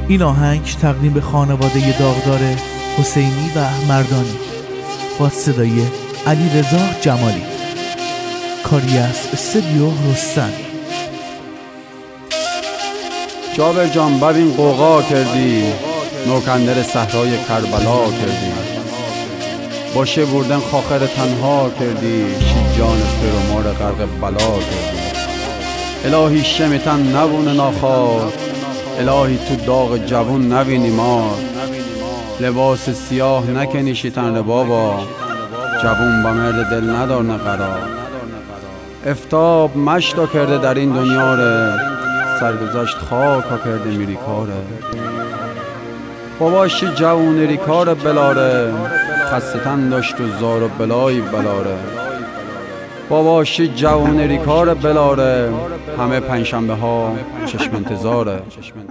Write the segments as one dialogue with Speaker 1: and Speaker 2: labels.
Speaker 1: این آهنگ تقدیم به خانواده داغدار حسینی و مردانی با صدای علیرضا جمالی، کاری از استودیو رستم.
Speaker 2: جابر جان ببین قوقا کردی، نوکندر صحرای کربلا کردی، باشه بردن خاخر تنها کردی، شید جان پیرمار غرق بلا کردی. الهی شمتن نبونه ناخوار، الهی تو داغ جوون نبینی مار، لباس سیاه نکنی شیطان ربابا، جوون با مرد دل ندار نه قرار. افتاب مشتا کرده در این دنیا ره، سرگذشت خاکا کرده میری کاره. باباشی جوون ریکار بلاره، خستتن داشت و زار و بلای بلاره. باباشی جوون ریکار بلاره، همه پنجشنبه ها چشم انتظاره.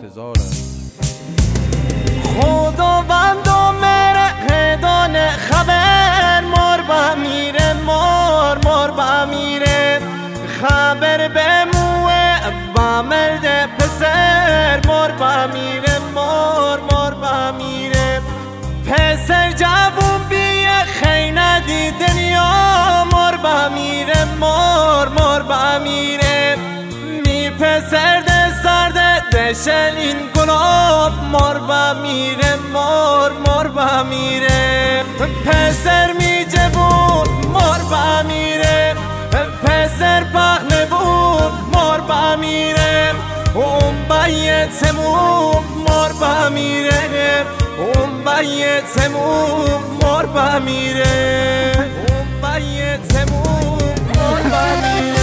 Speaker 3: خداوند و مرقدان خبر، مار با میره مار با میره، خبر به موه با مرد پسر، مار با میره مار با میره. پسر جوون بیه خی ندی دنیا، مار با میره مار با میره. می پسر ده سرده دشن این گلاب، مار با میره مار با میره. پسر می جوون مار با میره، پسر پخنه بود مار با میره. اون بایتمون مار با میره، اون بایتمون مار با میره، اون بایتمون مار با میره.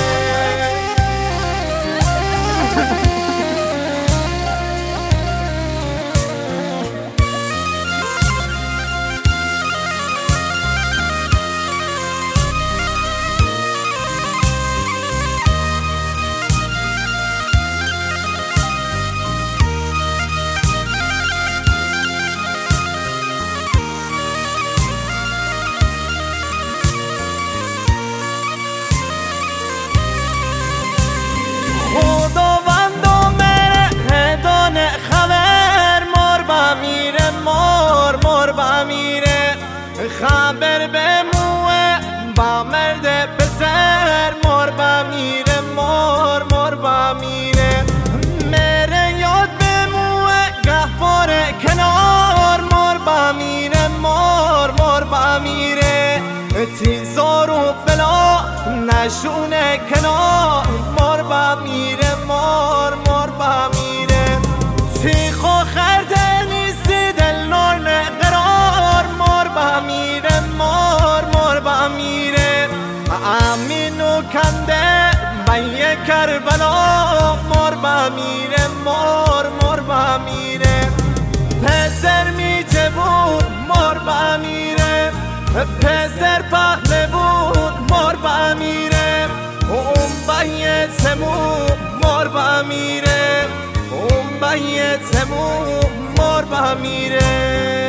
Speaker 3: خداوند و مرقدان خبر، مار با میره مار با میره. خبر به موه با مرد پسر، مار با میره مار با میره. میره یاد به موه گهوار کنار، مار با میره مار با میره. تیزار و بلا نشونه کنار، مار با میره مار با میره. تیخ و خرده نیستی دل نار قرار، مار با میره مار با میره. امین و کنده بیه کربلا، مار با میره مار با میره. پسر می جبون مار با میره، پسر پخنه بود مار با میره. اون بایتمون مار با میره، اون بایتمون مار با میره.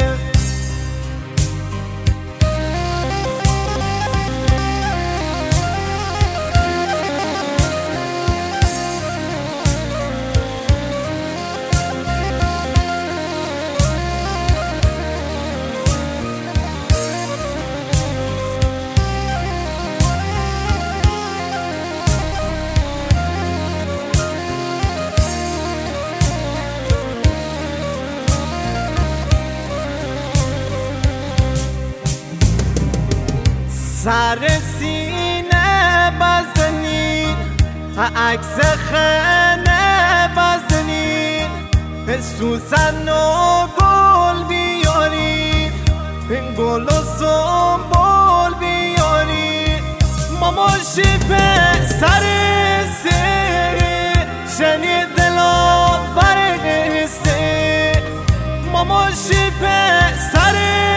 Speaker 3: سر سینه بزنین، عکس خنه بزنین، سوسن و گل بیارین، گل و سنبول بیارین. ماماشی پسر شنید دلا برگسته، ماماشی پسر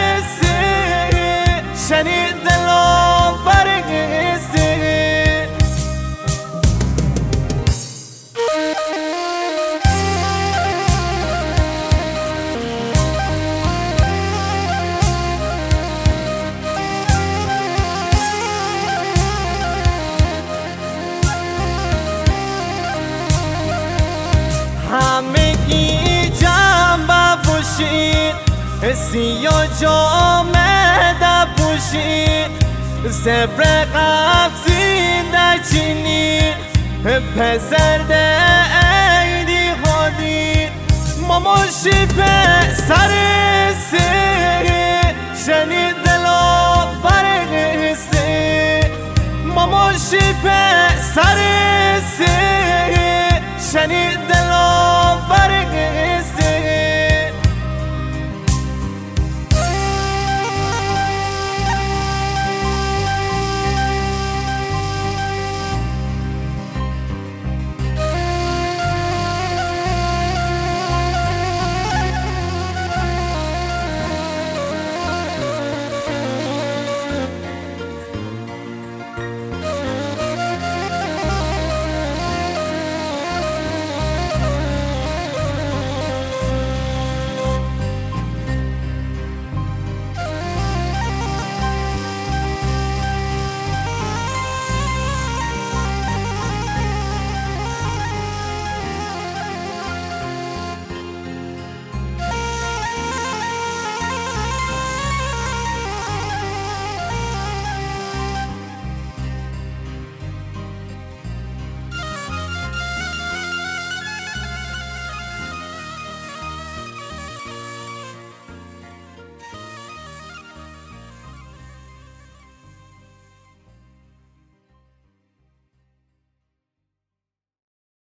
Speaker 3: شنید دلا برگسته. سیاه جامه در پوشید سفر قفزی در چینید پسر ده ایدی خودید ماماشی پسر شنید دلا برقصه ماماشی پسر شنید دلا